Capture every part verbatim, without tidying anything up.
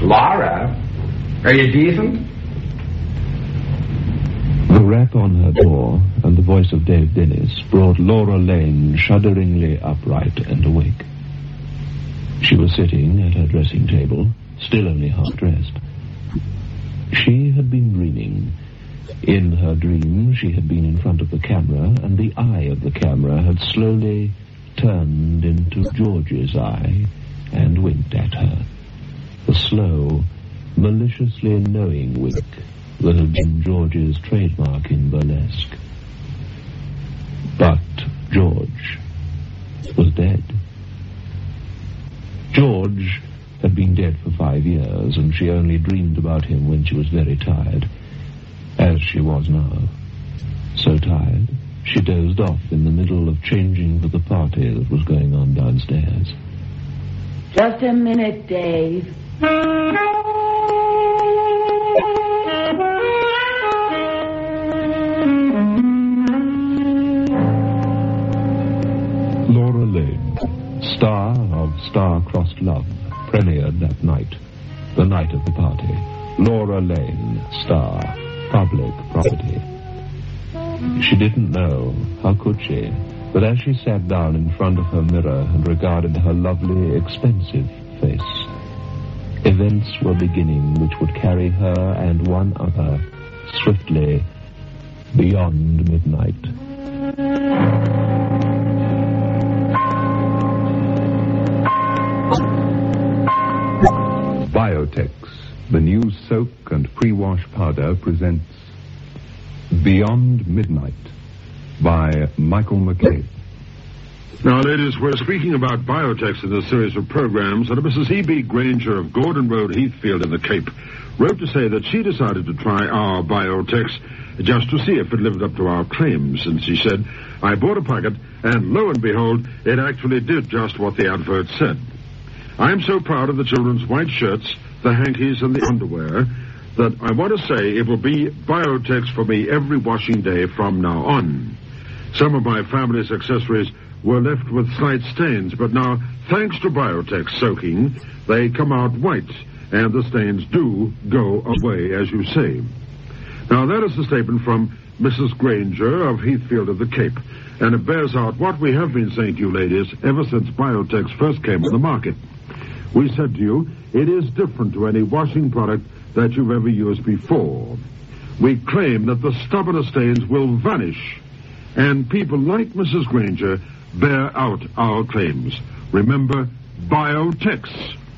Laura, are you decent? The rap on her door and the voice of Dave Dennis brought Laura Lane shudderingly upright and awake. She was sitting at her dressing table, still only half-dressed. She had been dreaming. In her dream, she had been in front of the camera, and the eye of the camera had slowly turned into George's eye and winked at her. The slow, maliciously knowing wink that had been George's trademark in burlesque. But George was dead. George had been dead for five years, and she only dreamed about him when she was very tired, as she was now. So tired, she dozed off in the middle of changing for the party that was going on downstairs. Just a minute, Dave. Laura Lane, star of Star-Crossed Love, premiered that night, the night of the party. Laura Lane, star, public property. She didn't know, how could she, but as she sat down in front of her mirror and regarded her lovely, expensive face, events were beginning which would carry her and one other swiftly beyond midnight. Biotex, the new soak and pre-wash powder, presents Beyond Midnight by Michael McCabe. Now, ladies, we're speaking about Biotex in this series of programs, and Missus E B Granger of Gordon Road, Heathfield in the Cape wrote to say that she decided to try our Biotex just to see if it lived up to our claims. And she said, I bought a packet, and lo and behold, it actually did just what the advert said. I'm so proud of the children's white shirts, the hankies, and the underwear that I want to say it will be Biotex for me every washing day from now on. Some of my family's accessories were left with slight stains, but now, thanks to Biotex soaking, they come out white, and the stains do go away, as you say. Now, that is the statement from Missus Granger of Heathfield of the Cape, and it bears out what we have been saying to you, ladies, ever since Biotex first came on the market. We said to you, it is different to any washing product that you've ever used before. We claim that the stubbornest stains will vanish, and people like Missus Granger bear out our claims. Remember, Biotex.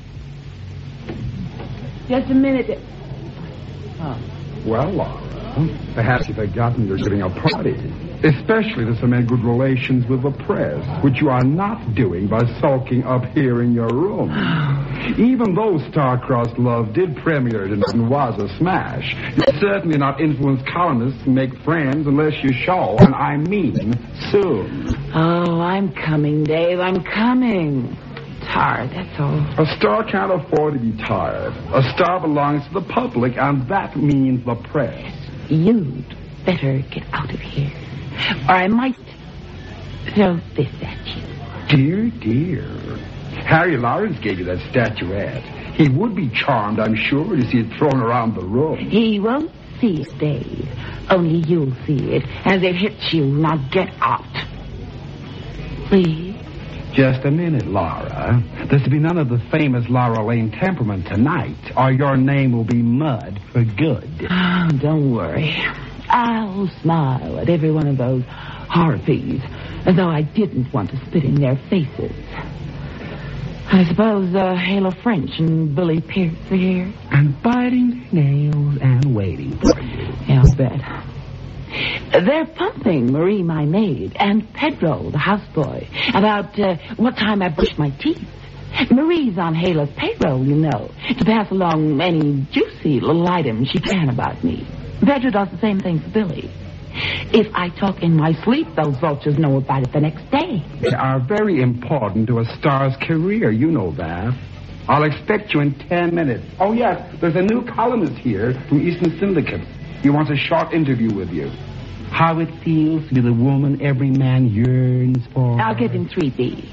Just a minute. Oh. Well, Laura, perhaps you've forgotten you're giving a party, especially to cement good relations with the press, which you are not doing by sulking up here in your room. Even though Star-Crossed Love did premiere it and was a smash, you'll certainly not influence columnists to make friends unless you show, and I mean soon. Oh, I'm coming, Dave. I'm coming. Tired, that's all. A star can't afford to be tired. A star belongs to the public, and that means the press. You'd better get out of here, or I might throw this at you. Dear, dear. Harry Lawrence gave you that statuette. He would be charmed, I'm sure, to see it thrown around the room. He won't see it, Dave. Only you'll see it as it hits you. Now get out. Please. Just a minute, Laura. There's to be none of the famous Laura Lane temperament tonight, or your name will be mud for good. Oh, don't worry. I'll smile at every one of those harpies, as though I didn't want to spit in their faces. I suppose uh, Halo French and Billy Pierce are here. And biting their nails and waiting for you. Yeah, I'll bet. They're pumping Marie, my maid, and Pedro, the houseboy, about uh, what time I brush my teeth. Marie's on Halo's payroll, you know, to pass along any juicy little items she can about me. Pedro does the same thing for Billy. If I talk in my sleep, those vultures know about it the next day. They are very important to a star's career, you know that. I'll expect you in ten minutes. Oh, yes, there's a new columnist here from Eastern Syndicate. He wants a short interview with you. How it feels to be the woman every man yearns for. I'll give him three B.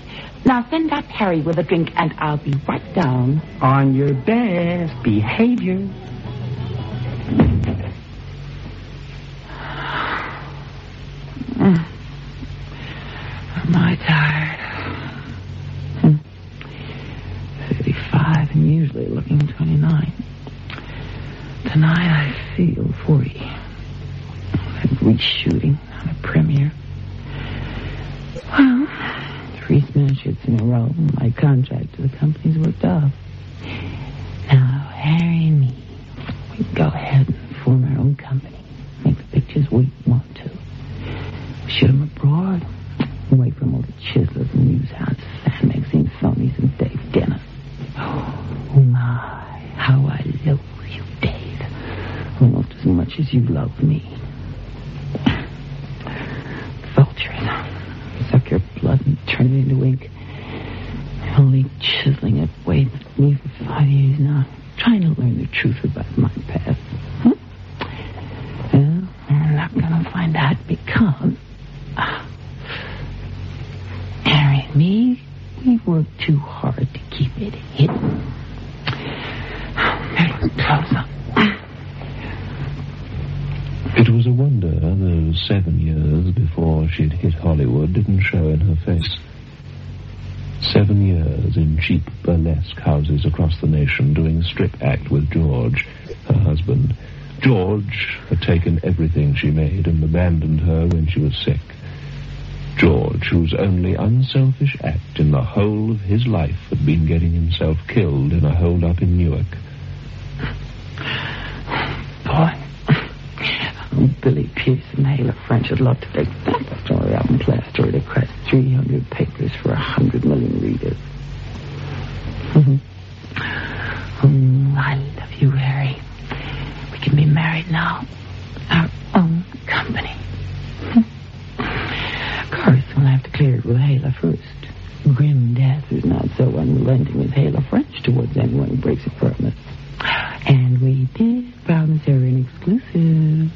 Now send up Harry with a drink, and I'll be right down. On your best behavior. Am I tired? Hmm. thirty-five and usually looking twenty-nine. Tonight I feel forty. I'm reshooting on a premiere. Well, three smash hits in a row. My contract to the company's worked off. Now, Harry and me, we can go ahead and form our own company. Make the pictures we want to. Shoot them abroad. Away from all the chiselers and newshounds, fan magazine phonies, and Dave Dennis. Oh, my, how I loathe you, Dave. Almost as much as you love me. Vultures. Suck your blood and turn it into ink. Only chiseling it away with me for five years now. Trying to learn the truth about my past. Huh? Well, I'm not going to find out because... Uh, Harry and me, we worked too hard to keep it hidden. Better close up. It was a wonder those seven years before she'd hit Hollywood didn't show in her face. Seven years in cheap burlesque houses across the nation doing strip act with George, her husband. George had taken everything she made and abandoned her when she was sick. George, whose only unselfish act in the whole of his life had been getting himself killed in a hold-up in Newark. Boy, oh, Billy Pierce and Hala French would love to take that story out and plaster it across three hundred papers for a hundred million readers. Mm-hmm. Oh, I love you, Harry. We can be married now. Our own company. Of course, we'll have to clear it with Hala first. Grim Death is not so unrelenting as Hala French towards anyone who breaks a promise. And we did promise her an exclusive.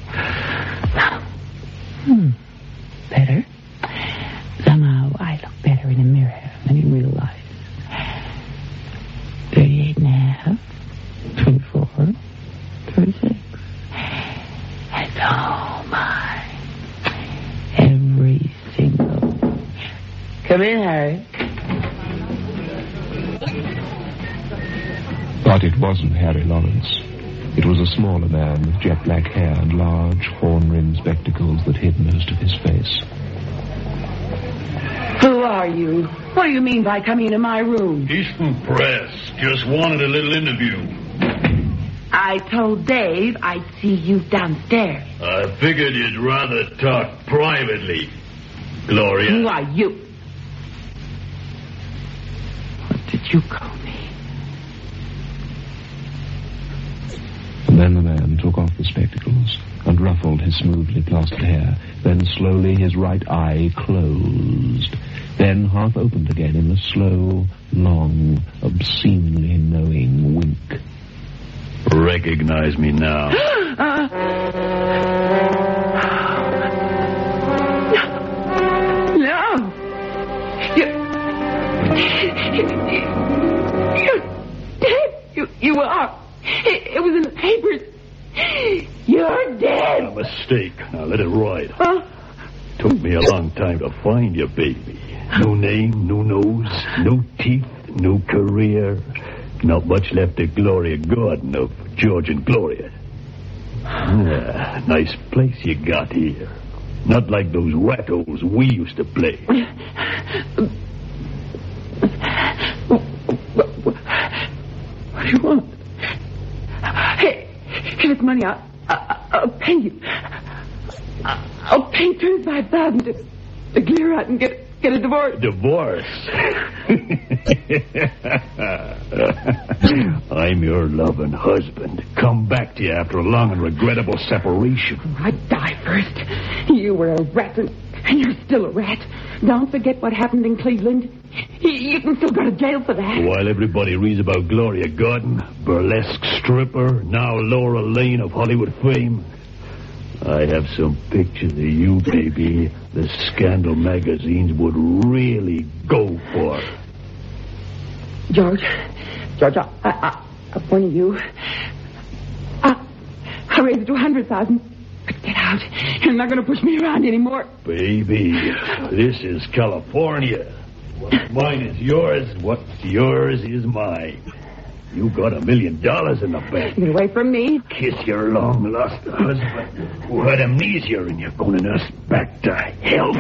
Hmm. Better. Somehow I look better in a mirror than in real life. thirty-eight and a half. twenty-four. thirty-six. And oh my. Every single. Come in, Harry. But it wasn't Harry Lawrence. It was a smaller man with jet black hair and large horn-rimmed spectacles that hid most of his face. Who are you? What do you mean by coming into my room? Eastern Press. Just wanted a little interview. I told Dave I'd see you downstairs. I figured you'd rather talk privately, Gloria. Who are you? What did you call me? And then the man took off the spectacles and ruffled his smoothly plastered hair. Then slowly his right eye closed. Then half opened again in a slow, long, obscenely knowing wink. Recognize me now. uh, no. No. You, you, you're dead. You, you are. It, it was in the papers. You're dead. A mistake. Now let it ride. Huh? Took me a long time to find you, baby. No name, no nose, no teeth, no career. Not much left of Gloria Gordon of George and Gloria. Yeah, nice place you got here. Not like those wackos we used to play. What, what, what do you want? Hey, here's money. I'll, I'll, I'll pay you. I'll pay twenty-five thousand to, to clear out and get get a divorce. Divorce? I'm your loving husband. Come back to you after a long and regrettable separation. I'd die first. You were a rat, and you're still a rat. Don't forget what happened in Cleveland. You can still go to jail for that. While everybody reads about Gloria Gordon, burlesque stripper, now Laura Lane of Hollywood fame, I have some pictures of you, baby, the scandal magazines would really go for. George, George, I, I, I warn you. I, I raised it to a hundred thousand. But get out. You're not going to push me around anymore. Baby, this is California. What's mine is yours. What's yours is mine. You got a million dollars in the bank. Get away from me. Kiss your long-lost husband who had amnesia, and you're going to nurse back to hell.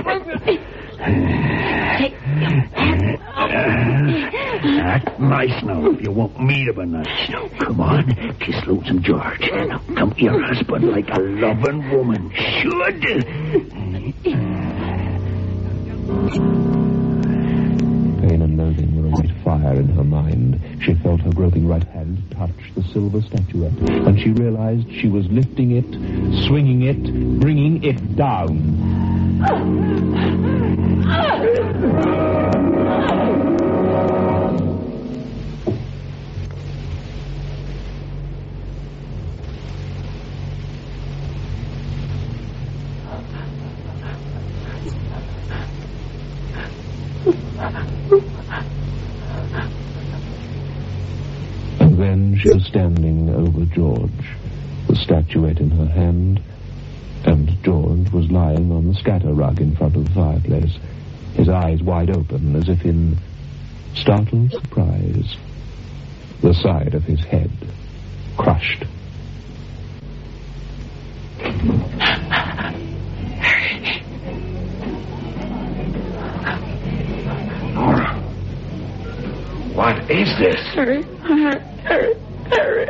Act nice now if you want me to be nice. Now, come on, kiss Lonesome George. Now, come to your husband like a loving woman should. Pain and loathing were a white fire in her mind. She felt her groping right hand touch the silver statuette, and she realized she was lifting it, swinging it, bringing it down. And then she was standing over George, the statuette in her hand, and George was lying on the scatter rug in front of the fireplace, his eyes wide open as if in startled surprise, the side of his head crushed. Nora, what is this? Harry, Harry, Harry, Harry.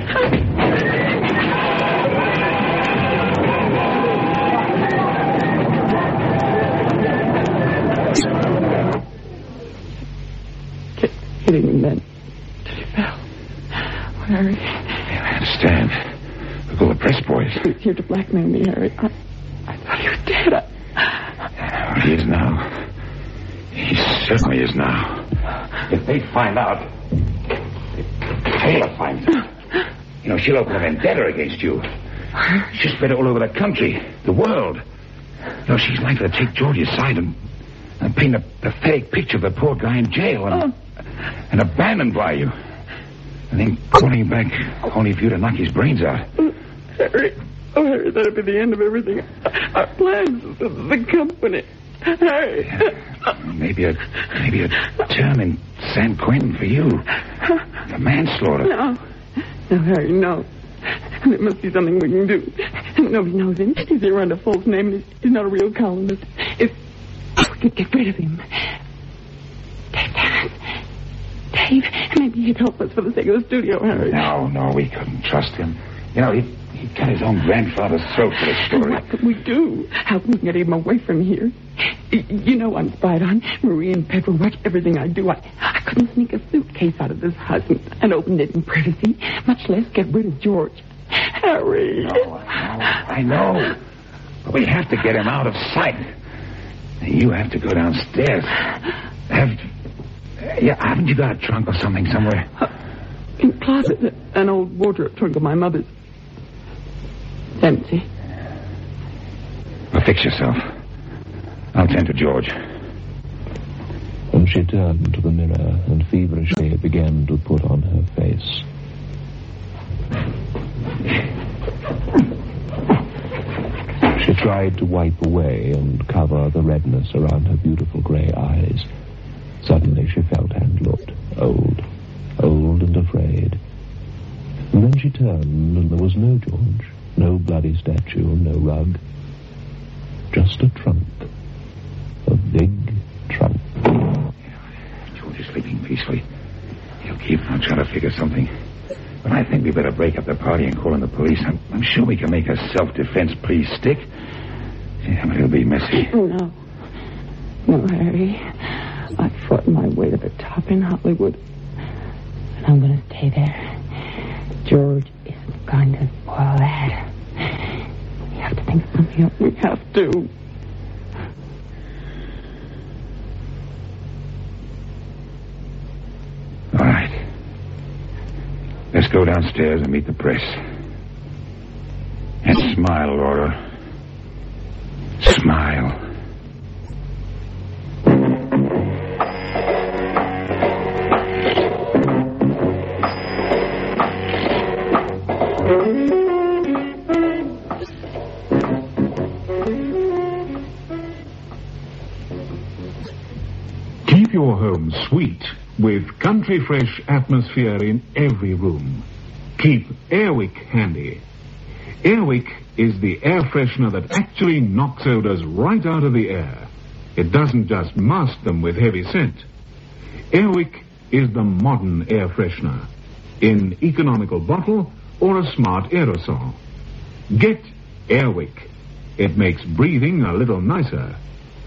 Hitting me then. Till he fell. Oh, Harry. I understand. Look, all the press boys. He was here to blackmail me, Harry. I, I thought he was dead. I... Well, he is now. He certainly is now. If they find out, if Taylor finds out, you know, she'll open a vendetta against you. She'll spread it all over the country, the world. You know, she's likely to take George's side and, and paint a pathetic picture of the poor guy in jail and, oh. and abandoned by you. And then calling him back only for you to knock his brains out. Harry, oh, Harry, that'd be the end of everything. Our plans, the, the company. Harry. Yeah, maybe a maybe a term in San Quentin for you. For manslaughter. No. No, Harry, no. There must be something we can do. Nobody knows him. He's here under a false name, and he's, he's not a real columnist. If we could get rid of him. Dave, damn it. Dave, maybe he'd help us for the sake of the studio, Harry. No, no, we couldn't trust him. You know, he he cut his own grandfather's throat for the story. What could we do? How can we get him away from here? You know I'm spied on. Marie and Pedro watch everything I do. I, I couldn't sneak a suitcase out of this house and, and open it in privacy, much less get rid of George. Harry. No, I know. I know. But we have to get him out of sight. And you have to go downstairs. Have, yeah, haven't you got a trunk or something somewhere? Uh, in the closet, an old wardrobe trunk of my mother's. It's empty. Well, fix yourself. I'll tend to George. And she turned to the mirror and feverishly began to put on her face. She tried to wipe away and cover the redness around her beautiful grey eyes. Suddenly she felt and looked old, old and afraid. And then she turned and there was no George, no bloody statue, no rug. Just a trunk. A big trunk. George is sleeping peacefully. He'll keep on trying to figure something. But I think we better break up the party and call in the police. I'm, I'm sure we can make a self-defense plea stick. Yeah, but it'll be messy. No. No, Harry. I fought my way to the top in Hollywood. And I'm going to stay there. George isn't going to spoil that. We have to think of something else. We have to. All right. Let's go downstairs and meet the press. And Smile, Laura. Smile. Keep your home sweet with country fresh atmosphere in every room. Keep Airwick handy. Airwick is the air freshener that actually knocks odors right out of the air. It doesn't just mask them with heavy scent. Airwick is the modern air freshener in economical bottle or a smart aerosol. Get Airwick. It makes breathing a little nicer.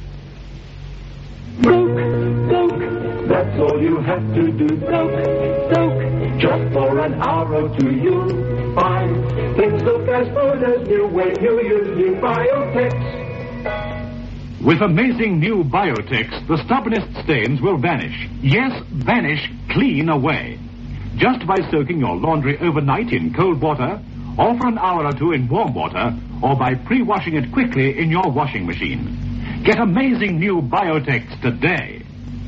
Soak, soak, that's all you have to do. Soak, soak, just for an hour or two you'll find things look as good as new when you use new Biotex. With amazing new Biotex, the stubbornest stains will vanish. Yes, vanish clean away. Just by soaking your laundry overnight in cold water, or for an hour or two in warm water, or by pre-washing it quickly in your washing machine. Get amazing new Biotex today.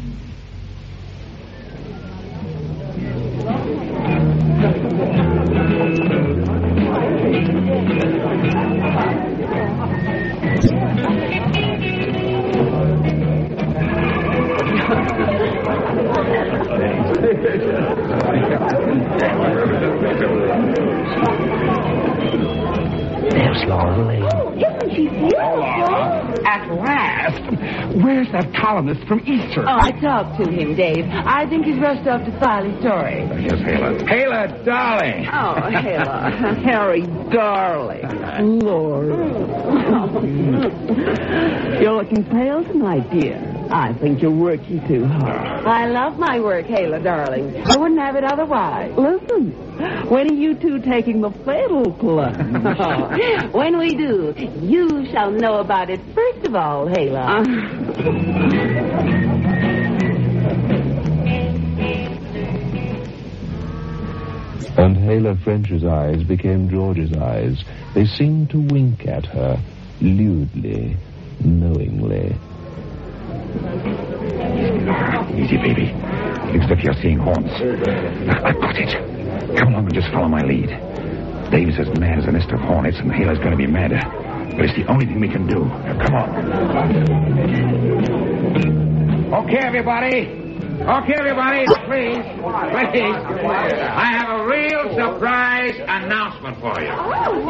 There's Laura Lane. Isn't she beautiful? At last. Where's that columnist from Easter? Oh, I talked to him, Dave. I think he's rushed off to file his story. Here's Hala. Hala, darling. Oh, Hala. Harry, darling. Laura. You're looking pale tonight, dear. I think you're working too hard. I love my work, Hala, darling. I wouldn't have it otherwise. Listen, when are you two taking the fatal plunge? When we do, you shall know about it first of all, Hala. And Hala French's eyes became George's eyes. They seemed to wink at her, lewdly, knowingly. Easy, baby. Looks like you're seeing haunts. I've got it. Come along and just follow my lead. Dave's as mad as a nest of hornets, and Hala's going to be madder. But it's the only thing we can do. Now, come on. Okay, everybody. Okay, everybody. Please. Please. I have a real surprise announcement for you.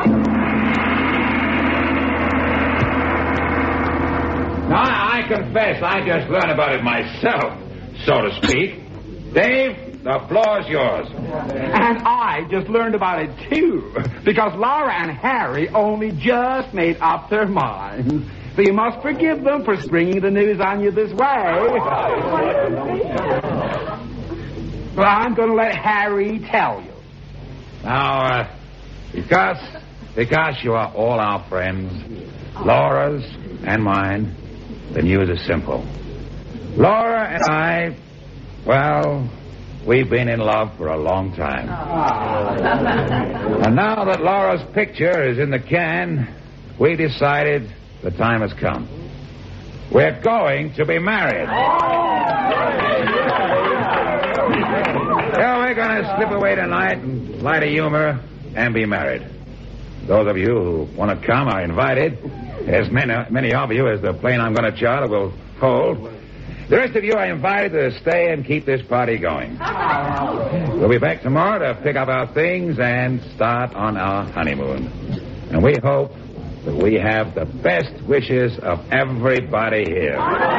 Now, I confess, I just learned about it myself, so to speak. Dave, the floor is yours. And I just learned about it, too, because Laura and Harry only just made up their minds. So you must forgive them for springing the news on you this way. Well, I'm going to let Harry tell you. Now, uh, because, because you are all our friends, Laura's and mine, the news is simple. Laura and I, well, we've been in love for a long time. And now that Laura's picture is in the can, we decided the time has come. We're going to be married. Yeah, we're going to slip away tonight and light a humor and be married. Those of you who want to come are invited. As many, many of you as the plane I'm going to charter will hold. The rest of you are invited to stay and keep this party going. We'll be back tomorrow to pick up our things and start on our honeymoon. And we hope that we have the best wishes of everybody here.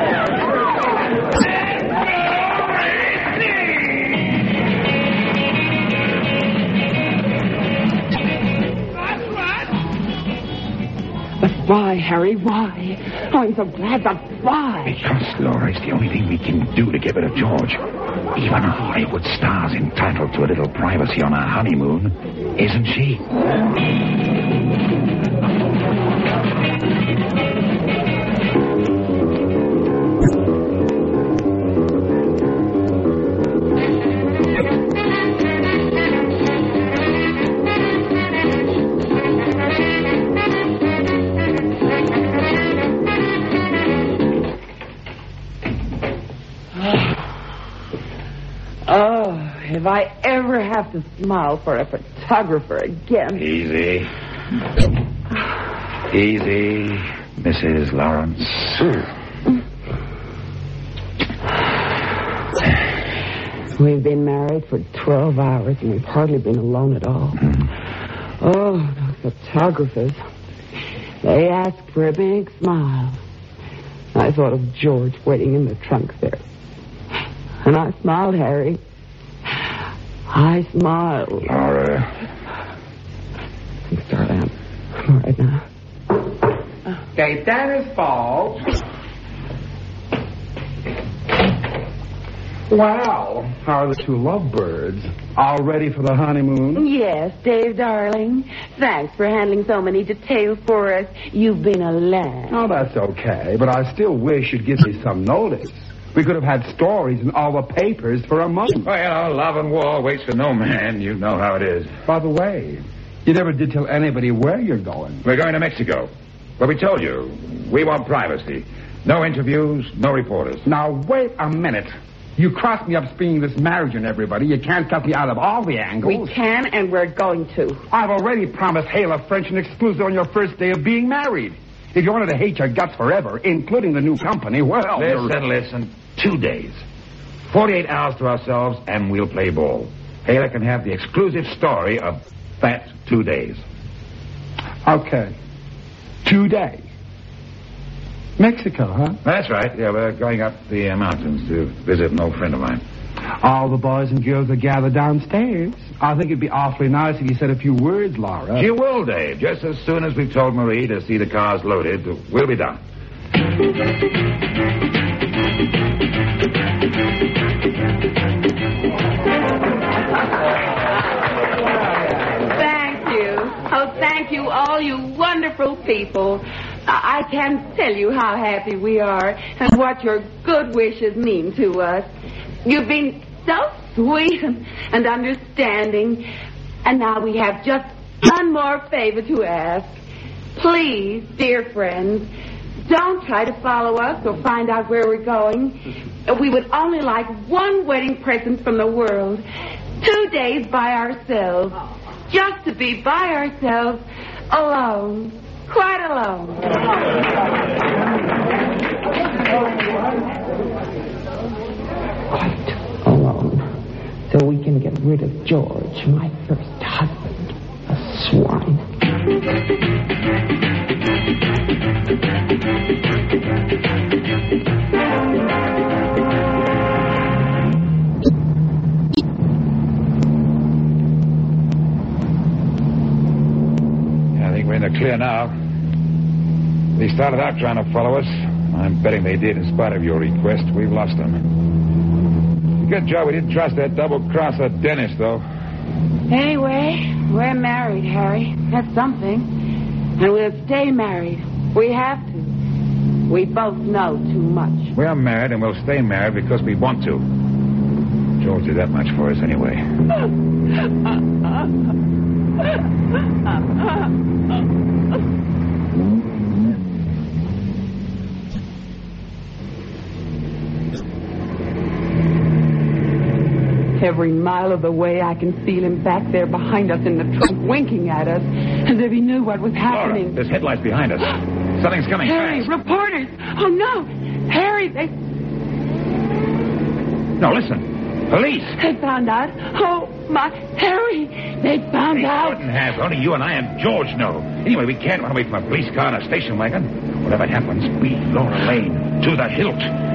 But why, Harry, why? Oh, I'm so glad, but why? Because, Laura, it's the only thing we can do to get rid of George. Even a Hollywood star's entitled to a little privacy on our honeymoon, isn't she? if I ever have to smile for a photographer again. Easy. Easy, Missus Lawrence. We've been married for twelve hours and we've hardly been alone at all. Oh, those photographers. They asked for a big smile. I thought of George waiting in the trunk there. And I smiled, Harry. I smiled. Laura. Darling, I'm all right now. Okay, Dennis Falls. Wow, how are the two lovebirds? All ready for the honeymoon? Yes, Dave, darling. Thanks for handling so many details for us. You've been a lad. Oh, that's okay, but I still wish you'd give me some notice. We could have had stories in all the papers for a month. Well, love and war waits for no man. You know how it is. By the way, you never did tell anybody where you're going. We're going to Mexico. Well, we told you. We want privacy. No interviews, no reporters. Now, wait a minute. You crossed me up springing this marriage on everybody. You can't cut me out of all the angles. We can, and we're going to. I've already promised Hala French an exclusive on your first day of being married. If you wanted to hate your guts forever, including the new company, well... Listen, you're... listen. Two days. Forty-eight hours to ourselves, and we'll play ball. Hala can have the exclusive story of that two days. Okay. Two days. Mexico, huh? That's right. Yeah, we're going up the uh, mountains to visit an old friend of mine. All the boys and girls are gathered downstairs. I think it'd be awfully nice if you said a few words, Laura. She will, Dave. Just as soon as we've told Marie to see the cars loaded, we'll be done. Thank you. Oh, thank you, all you wonderful people. I can't tell you how happy we are and what your good wishes mean to us. You've been so sweet and, and understanding. And now we have just one more favor to ask. Please, dear friends, don't try to follow us or find out where we're going. We would only like one wedding present from the world. Two days by ourselves. Just to be by ourselves, alone. Quite alone. Quite alone. So we can get rid of George, my first husband. A swine. I think we're in the clear now. They started out trying to follow us. I'm betting they did in spite of your request. We've lost them. Good job we didn't trust that double-crosser Dennis, though. Anyway, we're married, Harry. That's something. And we'll stay married. We have to. We both know too much. We're married, and we'll stay married because we want to. George did that much for us anyway. Every mile of the way, I can feel him back there behind us in the trunk, winking at us, as if he knew what was happening. Laura, there's headlights behind us. Something's coming Harry, fast. reporters! Oh, no! Harry, they... No, listen. Police! They found out. Oh, my... Harry! They found they out. They couldn't have. Only you and I and George know. Anyway, we can't run away from a police car and a station wagon. Whatever happens, beat Laura Lane to the hilt.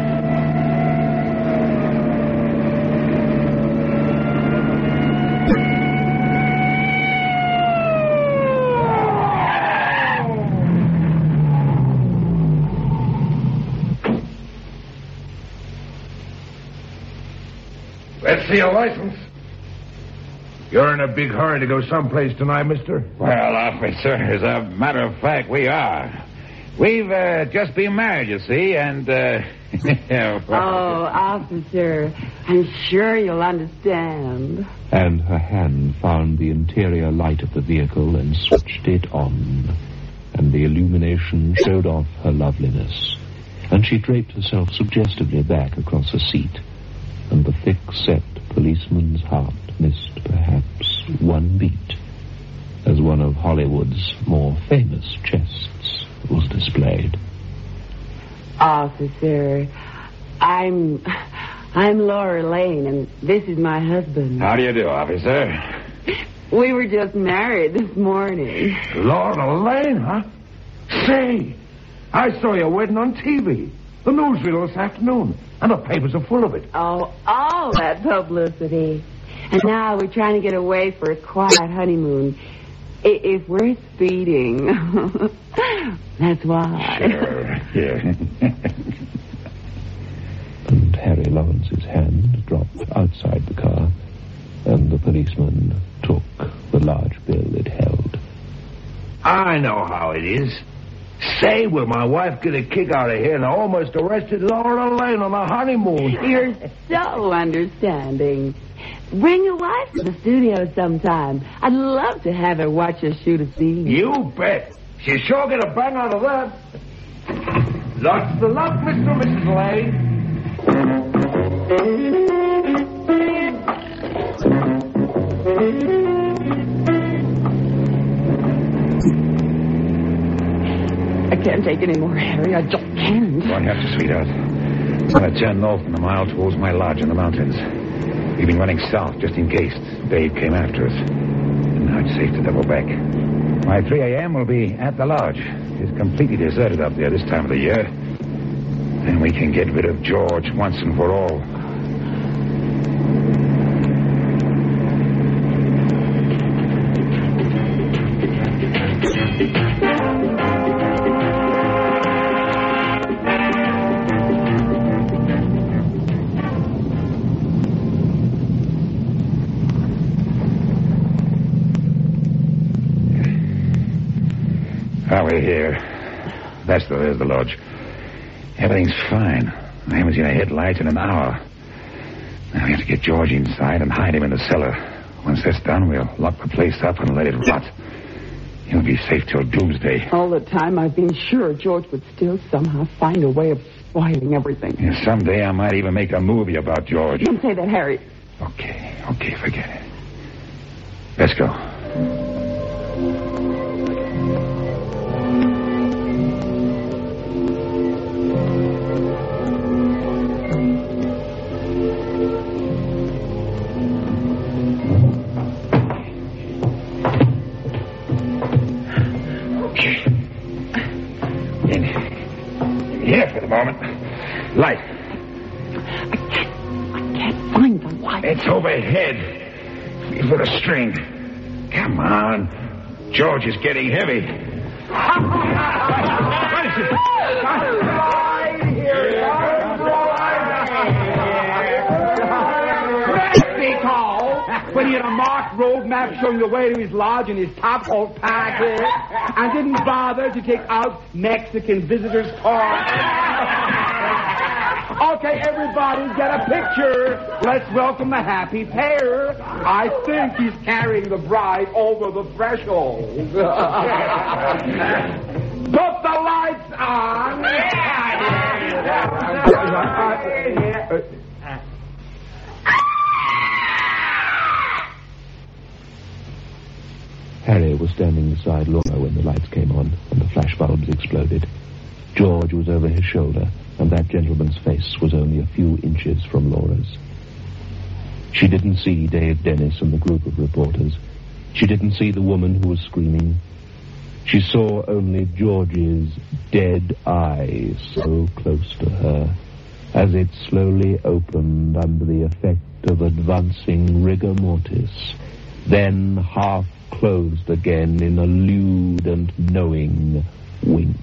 Let's see your license. You're in a big hurry to go someplace tonight, mister? Well, officer, as a matter of fact, we are. We've uh, just been married, you see, and... Uh, oh, officer, I'm sure you'll understand. And her hand found the interior light of the vehicle and switched it on. And the illumination showed off her loveliness. And she draped herself suggestively back across the seat. and the thick-set policeman's heart missed perhaps one beat as one of Hollywood's more famous chests was displayed. Officer, I'm... I'm Laura Lane, and this is my husband. How do you do, officer? We were just married this morning. Laura Lane, huh? Say, I saw your wedding on T V. The newsreel this afternoon. And the papers are full of it. Oh, all that publicity. And now we're trying to get away for a quiet honeymoon. I- if we're speeding. That's why. Sure, yeah. And Harry Lawrence's hand dropped outside the car, and the policeman took the large bill it held. I know how it is. Say, will my wife get a kick out of here and I almost arrested Laura Lane on the honeymoon? You're so understanding. Bring your wife to the studio sometime. I'd love to have her watch us shoot a scene. You bet. She'll sure get a bang out of that. Lots of luck, Mister and Missus Lane. I can't take any more, Harry. I just can't. Won't have to, sweetheart. I'm going to turn north in a mile towards my lodge in the mountains. We've been running south just in case Dave came after us. And now it's safe to double back. By three a.m. we'll be at the lodge. It's completely deserted up there this time of the year. Then we can get rid of George once and for all. Well, we're here. That's the, there's the lodge. Everything's fine. I haven't seen a headlight in an hour. Now we have to get George inside and hide him in the cellar. Once that's done, we'll lock the place up and let it rot. He'll be safe till doomsday. All the time I've been sure George would still somehow find a way of spoiling everything. Yeah, someday I might even make a movie about George. Don't say that, Harry. Okay, okay, forget it. Let's go. Moment. Light. I can't, I can't find the light. It's overhead. Feel for the string. Come on. George is getting heavy. What is it? Right here. When he had a marked road map showing the way to his lodge in his top coat pocket, and didn't bother to take out Mexican visitors' cards. Okay, everybody, get a picture. Let's welcome the happy pair. I think he's carrying the bride over the threshold. Put the lights on. Harry was standing beside Laura when the lights came on and the flashbulbs exploded. George was over his shoulder, and that gentleman's face was only a few inches from Laura's. She didn't see Dave Dennis and the group of reporters. She didn't see the woman who was screaming. She saw only George's dead eyes so close to her as it slowly opened under the effect of advancing rigor mortis, then half closed again in a lewd and knowing wink.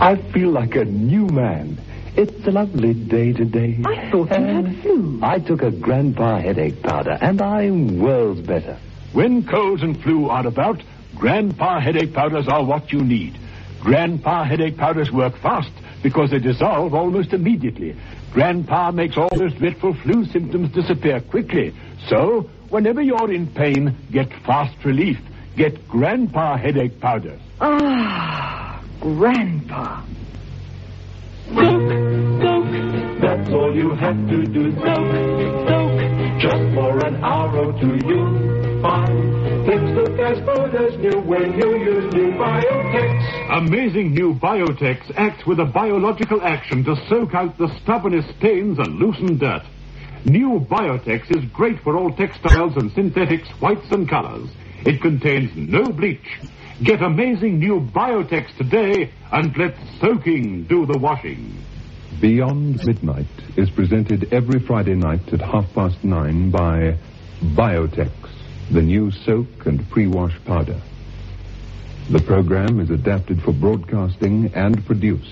I feel like a new man. It's a lovely day today. I thought you had flu. I took a Grandpa headache powder, and I'm worlds better. When colds and flu are about, Grandpa headache powders are what you need. Grandpa headache powders work fast because they dissolve almost immediately. Grandpa makes all those dreadful flu symptoms disappear quickly. So, whenever you're in pain, get fast relief. Get Grandpa headache powders. Ah, Grandpa. Soak, soak, that's all you have to do. Soak, soak, just for an hour or two you'll find things look as good as new when you use new Biotex. Amazing new Biotex acts with a biological action to soak out the stubbornest stains and loosen dirt. New Biotex is great for all textiles and synthetics, whites and colors. It contains no bleach. Get amazing new Biotex today and let soaking do the washing. Beyond Midnight is presented every Friday night at half past nine by Biotex, the new soak and pre-wash powder. The program is adapted for broadcasting and produced